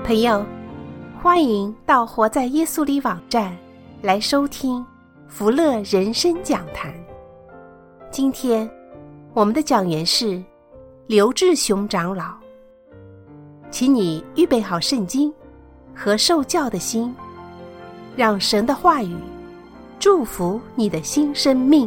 朋友，欢迎到活在耶稣里网站来收听福乐人生讲坛。今天我们的讲员是刘志雄长老，请你预备好圣经和受教的心，让神的话语祝福你的新生命。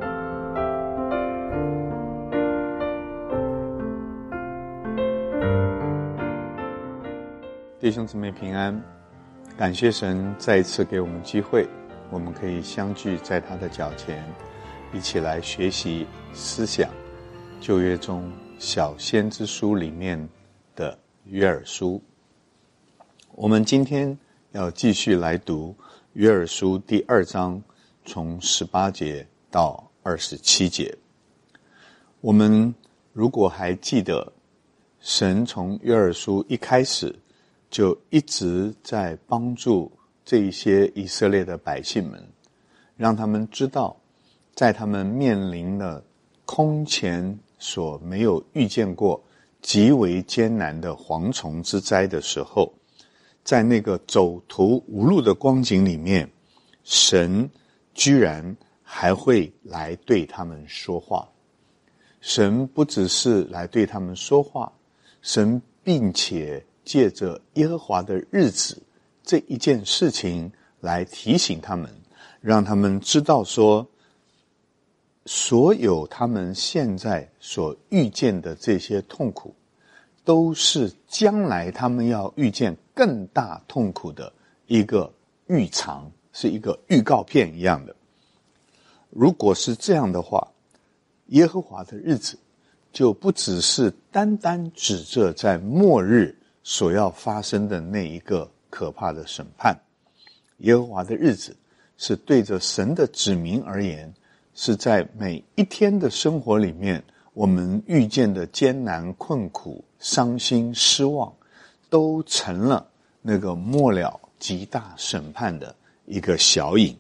弟兄姊妹平安，感谢神再一次给我们机会，我们可以相聚在他的脚前，一起来学习思想旧约中小先知书里面的约珥书。我们今天要继续来读约珥书第2章，从18节到27节。我们如果还记得，神从约珥书一开始就一直在帮助这一些以色列的百姓们，让他们知道，在他们面临了空前所没有遇见过极为艰难的蝗虫之灾的时候，在那个走投无路的光景里面，神居然还会来对他们说话。神不只是来对他们说话，神并且借着耶和华的日子这一件事情来提醒他们，让他们知道说，所有他们现在所遇见的这些痛苦，都是将来他们要遇见更大痛苦的一个预尝，是一个预告片一样的。如果是这样的话，耶和华的日子就不只是单单指着在末日所要发生的那一个可怕的审判。耶和华的日子是对着神的子民而言，是在每一天的生活里面，我们遇见的艰难困苦、伤心失望，都成了那个末了极大审判的一个小影。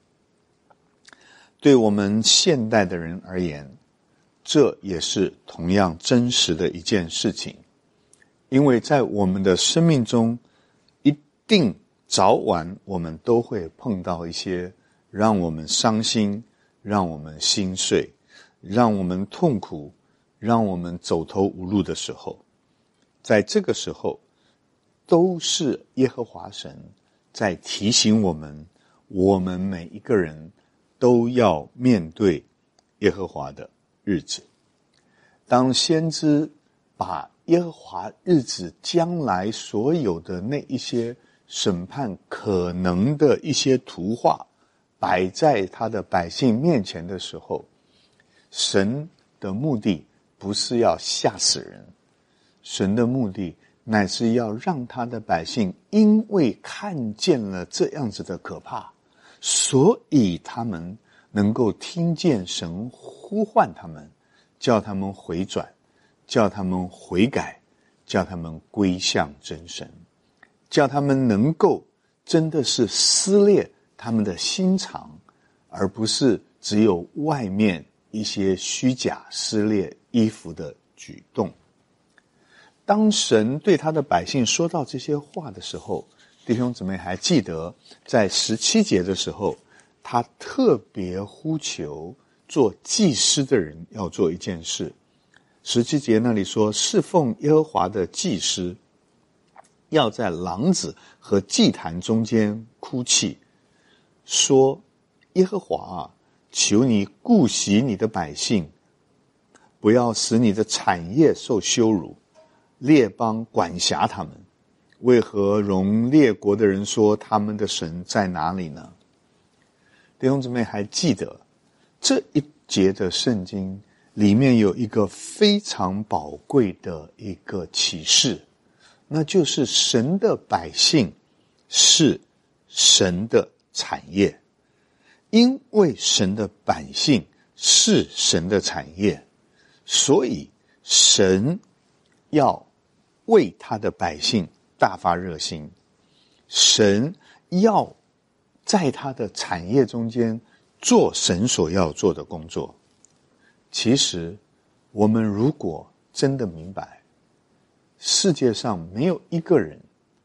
对我们现代的人而言，这也是同样真实的一件事情。因为在我们的生命中，一定早晚我们都会碰到一些让我们伤心、让我们心碎、让我们痛苦、让我们走投无路的时候。在这个时候，都是耶和华神在提醒我们，我们每一个人都要面对耶和华的日子。当先知把耶和华日子将来所有的那一些审判可能的一些图画摆在他的百姓面前的时候，神的目的不是要吓死人，神的目的乃是要让他的百姓因为看见了这样子的可怕，所以他们能够听见神呼唤他们，叫他们回转，叫他们悔改，叫他们归向真神，叫他们能够真的是撕裂他们的心肠，而不是只有外面一些虚假撕裂衣服的举动。当神对他的百姓说到这些话的时候，弟兄姊妹还记得在17节的时候，他特别呼求做祭司的人要做一件事。17节那里说，侍奉耶和华的祭司要在廊子和祭坛中间哭泣，说，耶和华啊，求你顾惜你的百姓，不要使你的产业受羞辱，列邦管辖他们，为何容列国的人说他们的神在哪里呢？弟兄姊妹还记得这一节的圣经里面有一个非常宝贵的一个启示，那就是神的百姓是神的产业。因为神的百姓是神的产业，所以神要为他的百姓大发热心，神要在他的产业中间做神所要做的工作。其实我们如果真的明白，世界上没有一个人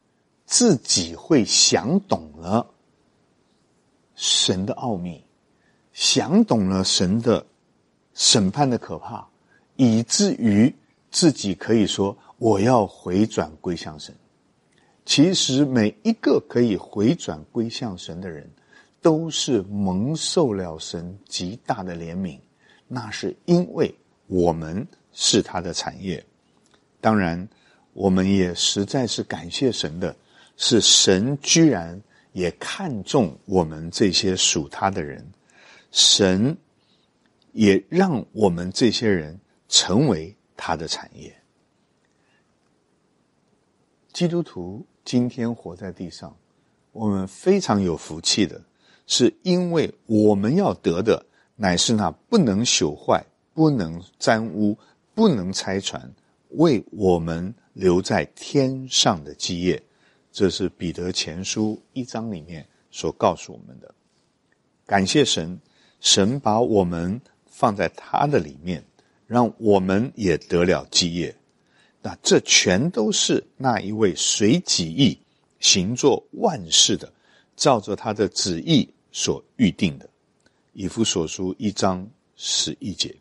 自己会想懂了神的奥秘，想懂了神的审判的可怕，以至于自己可以说我要回转归向神。其实每一个可以回转归向神的人，都是蒙受了神极大的怜悯，那是因为我们是他的产业。当然我们也实在是感谢神的，是神居然也看重我们这些属他的人，神也让我们这些人成为他的产业。基督徒今天活在地上，我们非常有福气的，是因为我们要得的乃是那不能朽坏、不能沾污、不能拆传，为我们留在天上的基业。这是彼得前书1章里面所告诉我们的。感谢神，神把我们放在他的里面，让我们也得了基业。那这全都是那一位随己意行作万事的，照着他的旨意所预定的。以弗所书1章11节。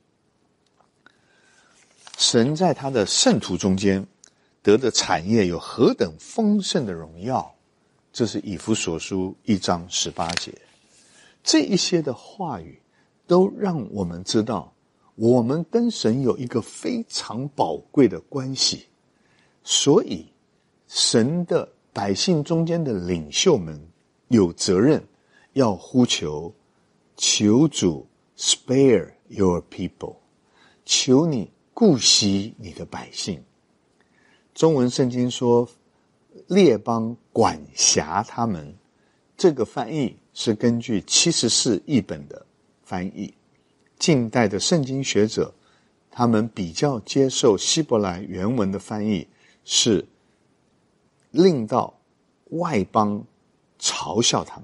神在他的圣徒中间得的产业有何等丰盛的荣耀，这是以弗所书1章18节。这一些的话语都让我们知道，我们跟神有一个非常宝贵的关系，所以神的百姓中间的领袖们有责任要呼求主 spare your people， 求你顾惜你的百姓。中文圣经说列邦管辖他们，这个翻译是根据74译本的翻译。近代的圣经学者他们比较接受希伯来原文的翻译，是令到外邦嘲笑他们。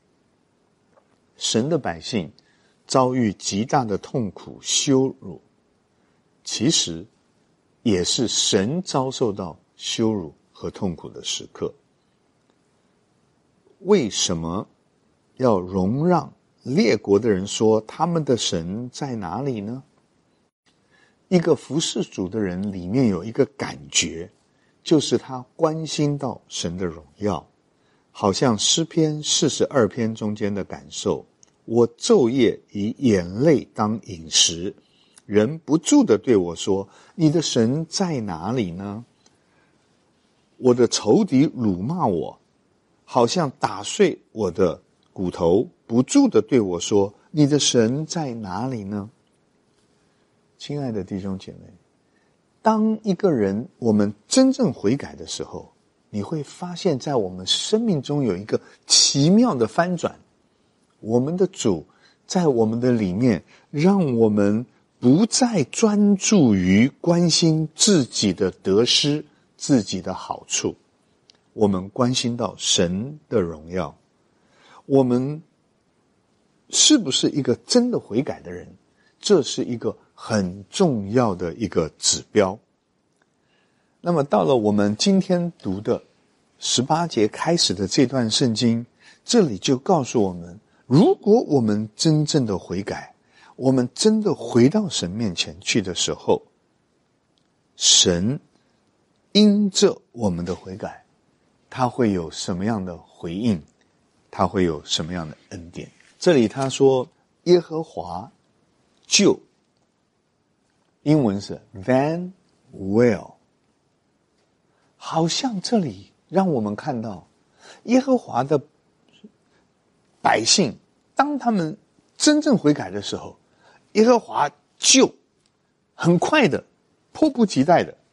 神的百姓遭遇极大的痛苦羞辱，其实也是神遭受到羞辱和痛苦的时刻。为什么要容让列国的人说他们的神在哪里呢？一个服侍主的人里面有一个感觉，就是他关心到神的荣耀，好像诗篇42篇中间的感受，我昼夜以眼泪当饮食，人不住地对我说，你的神在哪里呢？我的仇敌辱骂我，好像打碎我的骨头，不住地对我说，你的神在哪里呢？亲爱的弟兄姐妹，当一个人我们真正悔改的时候，你会发现在我们生命中有一个奇妙的翻转。我们的主在我们的里面，让我们不再专注于关心自己的得失、自己的好处，我们关心到神的荣耀。我们是不是一个真的悔改的人，这是一个很重要的一个指标。那么到了我们今天读的18节开始的这段圣经，这里就告诉我们，如果我们真正的悔改，我们真的回到神面前去的时候，神因着我们的悔改，他会有什么样的回应，他会有什么样的恩典。这里他说耶和华就，英文是 then will， 好像这里让我们看到耶和华的百姓，当他们真正悔改的时候，耶和华就很快的、迫不及待的。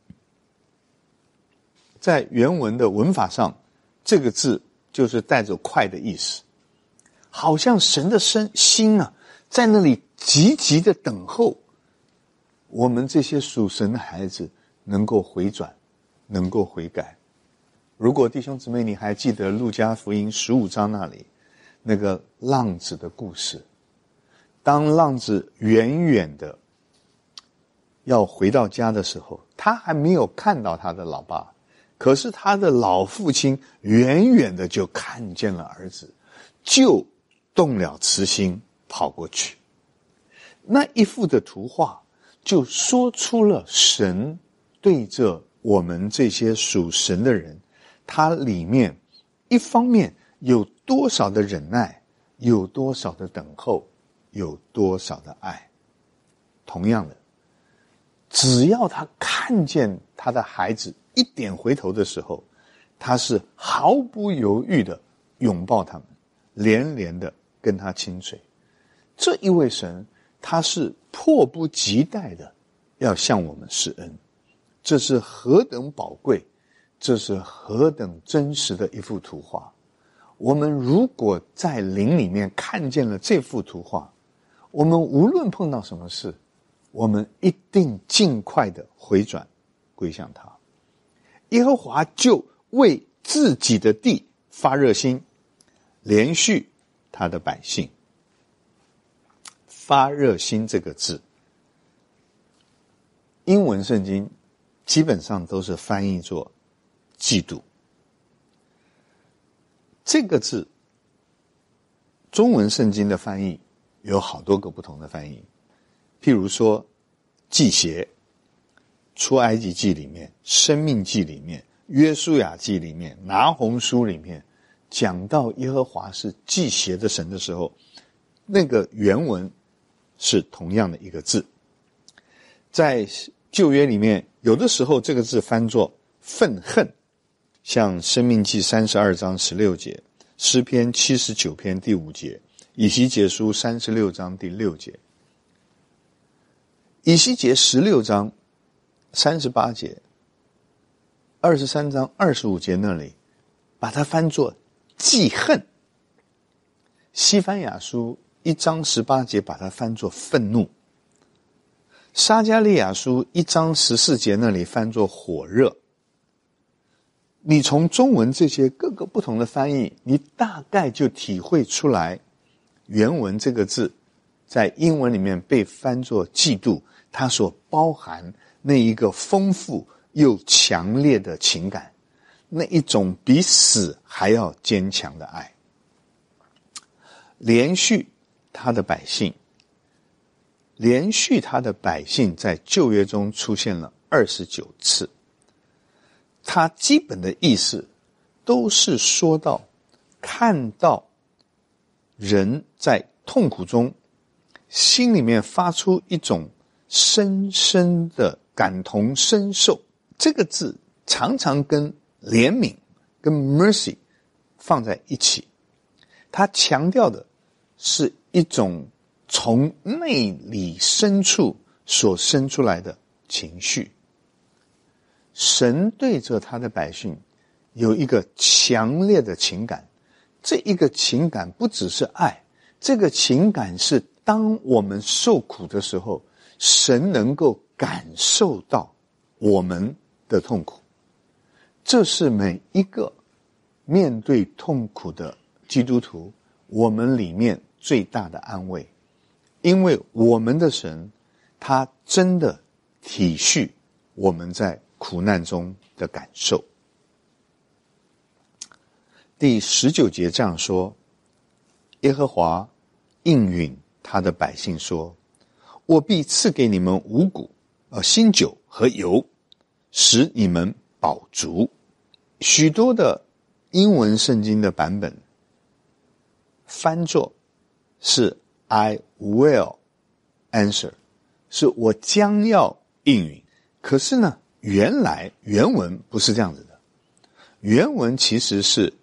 在原文的文法上，这个字就是带着快的意思，好像神的心啊，在那里急急的等候我们这些属神的孩子能够回转，能够悔改。如果弟兄姊妹你还记得路加福音15章那里那个浪子的故事，当浪子远远的要回到家的时候，他还没有看到他的老爸， 可是他的老父亲远远的就看见了儿子，就动了慈心跑过去。那一幅的图画就说出了神对着我们这些属神的人，他里面一方面有多少的忍耐，有多少的等候，有多少的爱。同样的，只要他看见他的孩子一点回头的时候，他是毫不犹豫的拥抱他们，连连的跟他亲嘴。这一位神，他是迫不及待的要向我们施恩，这是何等宝贵，这是何等真实的一幅图画。我们如果在灵里面看见了这幅图画，我们无论碰到什么事，我们一定尽快的回转归向他。耶和华就为自己的地发热心，连续他的百姓。发热心这个字，英文圣经基本上都是翻译作嫉妒。这个字，中文圣经的翻译有好多个不同的翻译，譬如说忌邪，出埃及记里面、生命记里面、约书亚记里面、拿红书里面讲到耶和华是忌邪的神的时候，那个原文是同样的一个字。在旧约里面，有的时候这个字翻作愤恨，像申命记32章16节、诗篇79篇第5节、以西结书36章第6节。以西结16章38节、23章25节那里把它翻作记恨。西番雅书1章18节把它翻作愤怒。撒迦利亚书1章14节那里翻作火热。你从中文这些各个不同的翻译，你大概就体会出来原文这个字在英文里面被翻作嫉妒，它所包含那一个丰富又强烈的情感，那一种比死还要坚强的爱。连续他的百姓，连续他的百姓在旧约中出现了29次，它基本的意思都是说到看到人在痛苦中心里面发出一种深深的感同身受。这个字常常跟怜悯跟 mercy 放在一起，它强调的是一种从内里深处所生出来的情绪。神对着他的百姓有一个强烈的情感，这一个情感不只是爱，这个情感是当我们受苦的时候，神能够感受到我们的痛苦。这是每一个面对痛苦的基督徒我们里面最大的安慰，因为我们的神他真的体恤我们在苦难中的感受。第19节这样说，耶和华应允他的百姓说，我必赐给你们五谷、新酒和油，使你们饱足。许多的英文圣经的版本翻作是 I will answer， 是我将要应允。可是呢，原文不是这样子的，原文其实是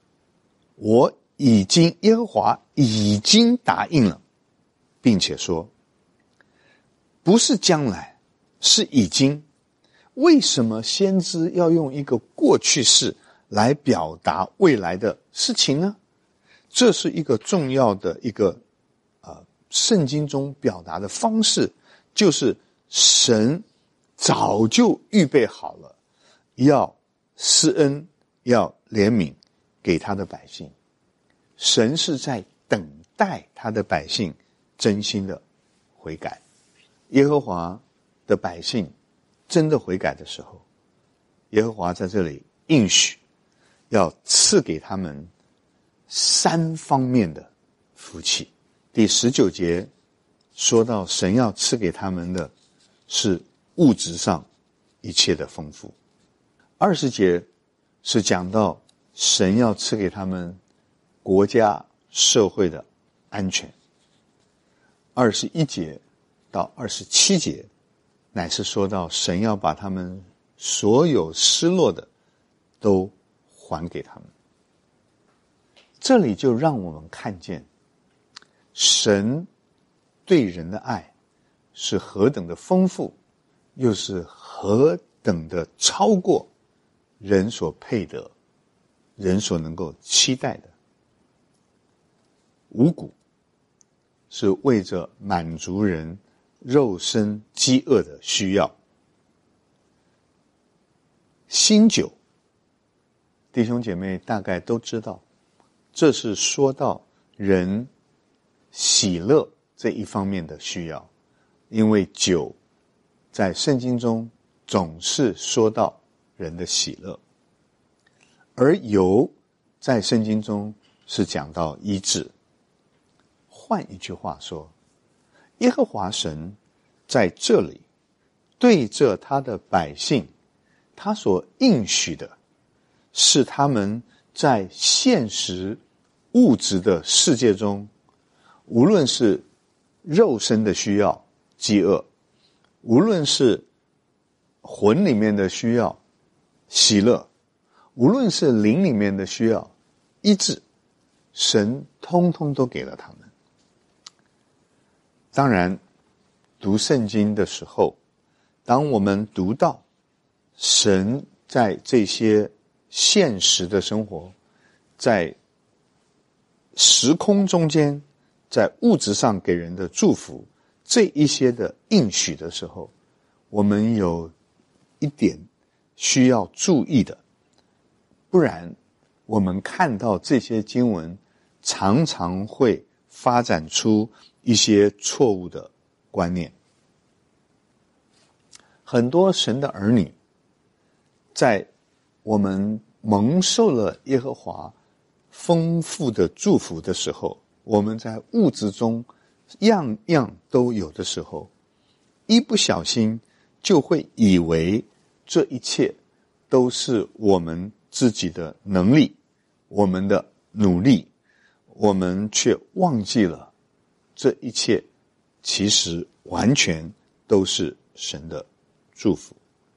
耶和华已经答应了，并且说不是将来，是已经。为什么先知要用一个过去式来表达未来的事情呢？这是一个重要的一个圣经中表达的方式，就是神早就预备好了要施恩，要怜悯给他的百姓。神是在等待他的百姓真心的悔改。耶和华的百姓真的悔改的时候，耶和华在这里应许，要赐给他们3方面的福气。第19节说到神要赐给他们的是物质上一切的丰富。20节是讲到神要赐给他们国家社会的安全。21节到27节乃是说到神要把他们所有失落的都还给他们。这里就让我们看见神对人的爱是何等的丰富，又是何等的超过人所配得，人所能够期待的。五谷是为着满足人肉身饥饿的需要，新酒弟兄姐妹大概都知道，这是说到人喜乐这一方面的需要，因为酒在圣经中总是说到人的喜乐，而油在圣经中是讲到医治。换一句话说，耶和华神在这里对着他的百姓，他所应许的是他们在现实物质的世界中，无论是肉身的需要饥饿，无论是魂里面的需要喜乐，无论是灵里面的需要医治，神通通都给了他们。当然读圣经的时候，当我们读到神在这些现实的生活，在时空中间，在物质上给人的祝福，这一些的应许的时候，我们有一点需要注意的，不然我们看到这些经文常常会发展出一些错误的观念。很多神的儿女在我们蒙受了耶和华丰富的祝福的时候，我们在物质中样样都有的时候，一不小心就会以为这一切都是我们自己的能力，我们的努力，我们却忘记了这一切其实完全都是神的祝福。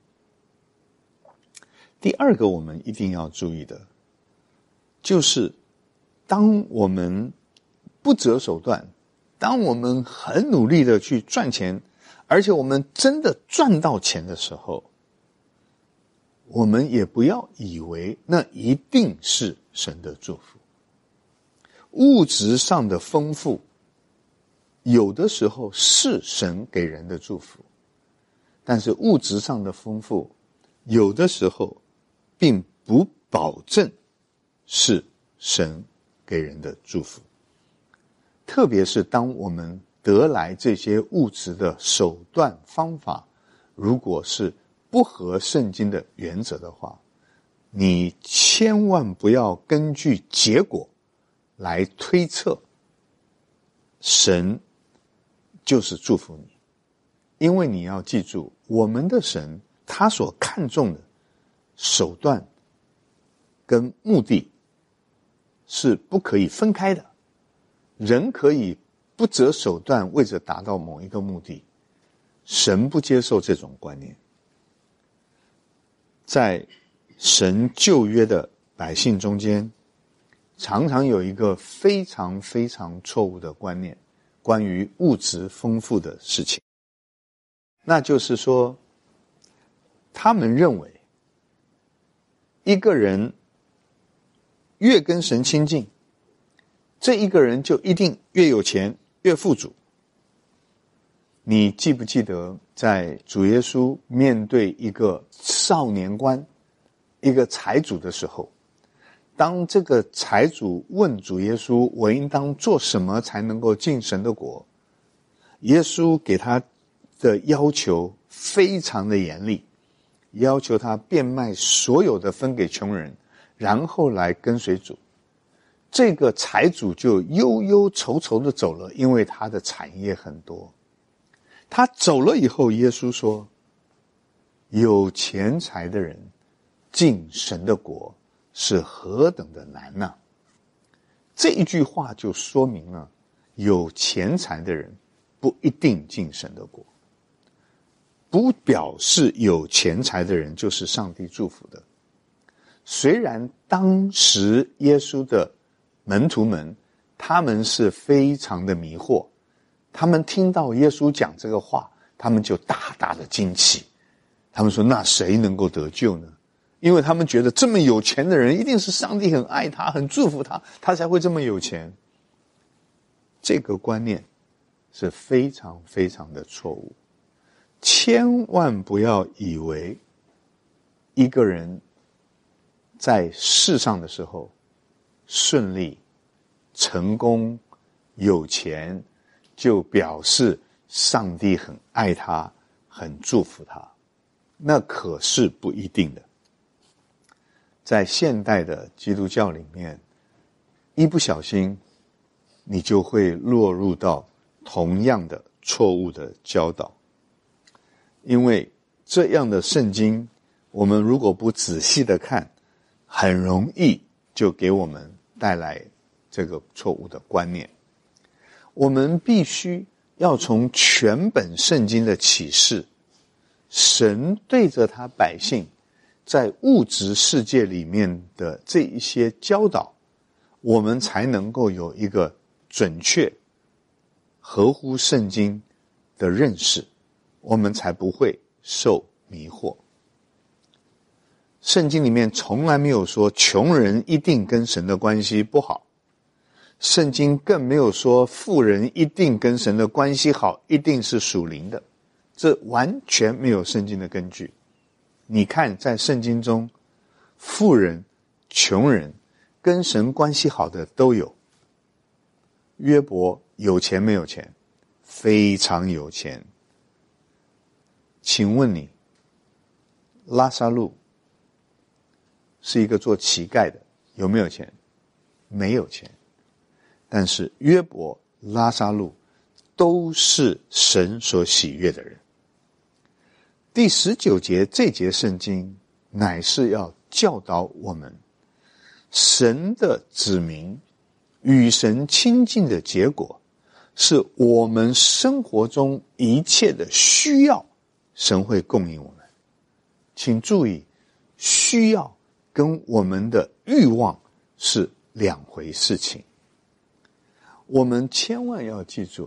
第二个我们一定要注意的，就是当我们不择手段，当我们很努力的去赚钱，而且我们真的赚到钱的时候，我们也不要以为那一定是神的祝福。物质上的丰富有的时候是神给人的祝福，但是物质上的丰富有的时候并不保证是神给人的祝福。特别是当我们得来这些物质的手段方法，如果是不合圣经的原则的话，你千万不要根据结果来推测神就是祝福你。因为你要记住，我们的神他所看重的手段跟目的是不可以分开的。人可以不择手段为着达到某一个目的，神不接受这种观念。在神旧约的百姓中间，常常有一个非常非常错误的观念，关于物质丰富的事情。那就是说，他们认为一个人越跟神亲近，这一个人就一定越有钱越富足。你记不记得在主耶稣面对一个少年官，一个财主的时候，当这个财主问主耶稣，我应当做什么才能够进神的国？耶稣给他的要求非常的严厉， 要求他变卖所有的分给穷人，然后来跟随主。这个财主就忧忧愁愁的走了，因为他的产业很多。他走了以后，耶稣说，有钱财的人进神的国是何等的难呢？这一句话就说明了，有钱财的人不一定进神的国，不表示有钱财的人就是上帝祝福的。虽然当时耶稣的门徒们他们是非常的迷惑，他们听到耶稣讲这个话，他们就大大的惊奇，他们说那谁能够得救呢？因为他们觉得这么有钱的人一定是上帝很爱他，很祝福他，他才会这么有钱。这个观念是非常非常的错误。千万不要以为一个人在世上的时候顺利、成功、有钱，就表示上帝很爱他，很祝福他，那可是不一定的。在现代的基督教里面，一不小心你就会落入到同样的错误的教导。因为这样的圣经，我们如果不仔细的看，很容易就给我们带来这个错误的观念。我们必须要从全本圣经的启示，神对着他百姓在物质世界里面的这一些教导，我们才能够有一个准确合乎圣经的认识，我们才不会受迷惑。圣经里面从来没有说穷人一定跟神的关系不好，圣经更没有说富人一定跟神的关系好，一定是属灵的，这完全没有圣经的根据。你看在圣经中，富人、穷人跟神关系好的都有。约伯有钱没有钱？非常有钱。请问你，拉撒路是一个做乞丐的，有没有钱？没有钱。但是约伯、拉撒路都是神所喜悦的人。第19节这节圣经乃是要教导我们，神的子民与神亲近的结果，是我们生活中一切的需要，神会供应我们。请注意，需要跟我们的欲望是两回事情。我们千万要记住，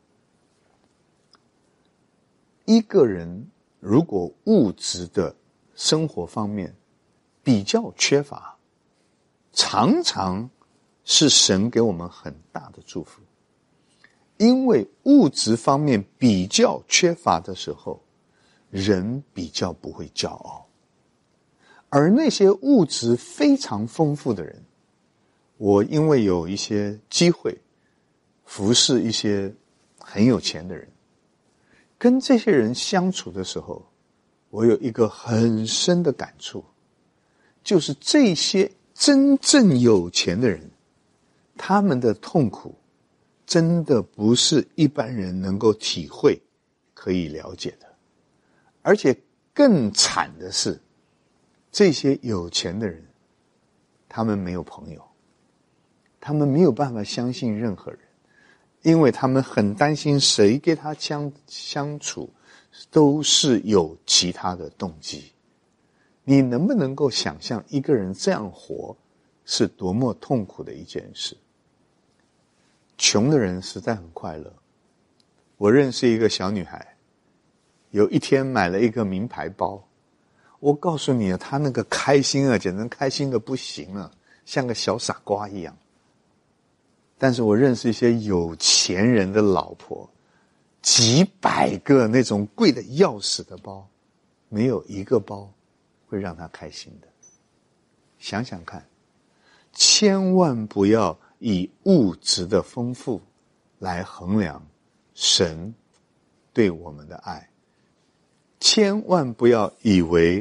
一个人如果物质的生活方面比较缺乏，常常是神给我们很大的祝福。因为物质方面比较缺乏的时候，人比较不会骄傲。而那些物质非常丰富的人，我因为有一些机会服侍一些很有钱的人，跟这些人相处的时候，我有一个很深的感触，就是这些真正有钱的人，他们的痛苦真的不是一般人能够体会可以了解的。而且更惨的是，这些有钱的人他们没有朋友，他们没有办法相信任何人，因为他们很担心谁跟他相处都是有其他的动机。你能不能够想象一个人这样活是多么痛苦的一件事？穷的人实在很快乐。我认识一个小女孩，有一天买了一个名牌包，我告诉你，她那个开心啊，简直开心的不行了，像个小傻瓜一样。但是我认识一些有钱人的老婆，几百个那种贵的要死的包，没有一个包会让她开心的。想想看，千万不要以物质的丰富来衡量神对我们的爱，千万不要以为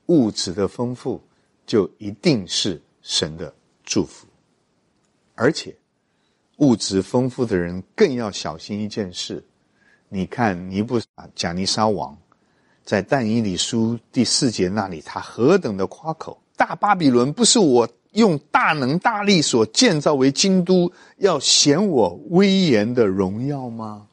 物质的丰富就一定是神的祝福。而且物质丰富的人更要小心一件事。你看贾尼撒王在但以理书第4节那里，他何等的夸口，大巴比伦不是我用大能大力所建造为京都，要显我威严的荣耀吗？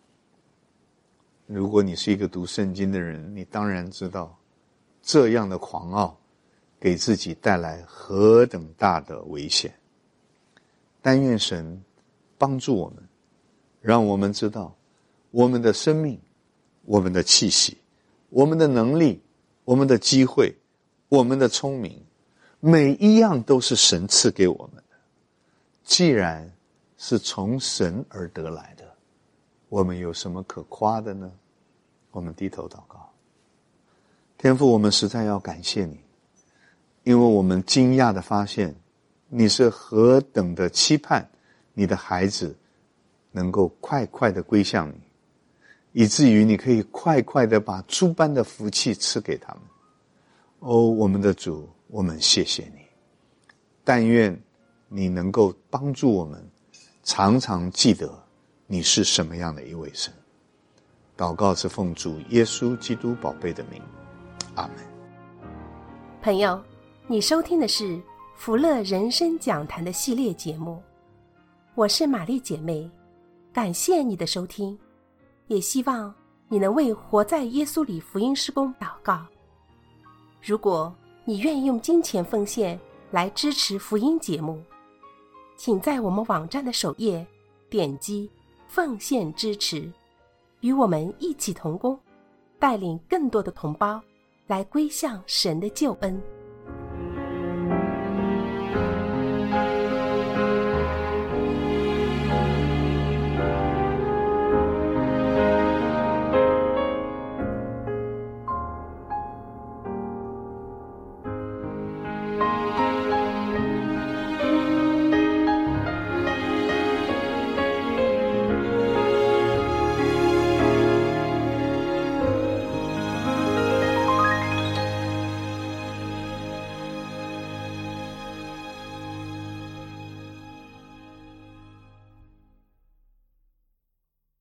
如果你是一个读圣经的人，你当然知道这样的狂傲给自己带来何等大的危险。但愿神帮助我们，让我们知道我们的生命、我们的气息、我们的能力、我们的机会、我们的聪明，每一样都是神赐给我们的。既然是从神而得来的，我们有什么可夸的呢？我们低头祷告。天父，我们实在要感谢你，因为我们惊讶地发现你是何等的期盼你的孩子能够快快地归向你，以至于你可以快快地把诸般的福气赐给他们。我们的主，我们谢谢你。但愿你能够帮助我们常常记得你是什么样的一位神。祷告是奉主耶稣基督宝贝的名，阿们。 朋友，你收听的是福乐人生讲坛的系列节目，我是玛丽姐妹，感谢你的收听，也希望你能为活在耶稣里福音事工祷告。如果你愿意用金钱奉献来支持福音节目，请在我们网站的首页点击奉献支持，与我们一起同工，带领更多的同胞来归向神的救恩。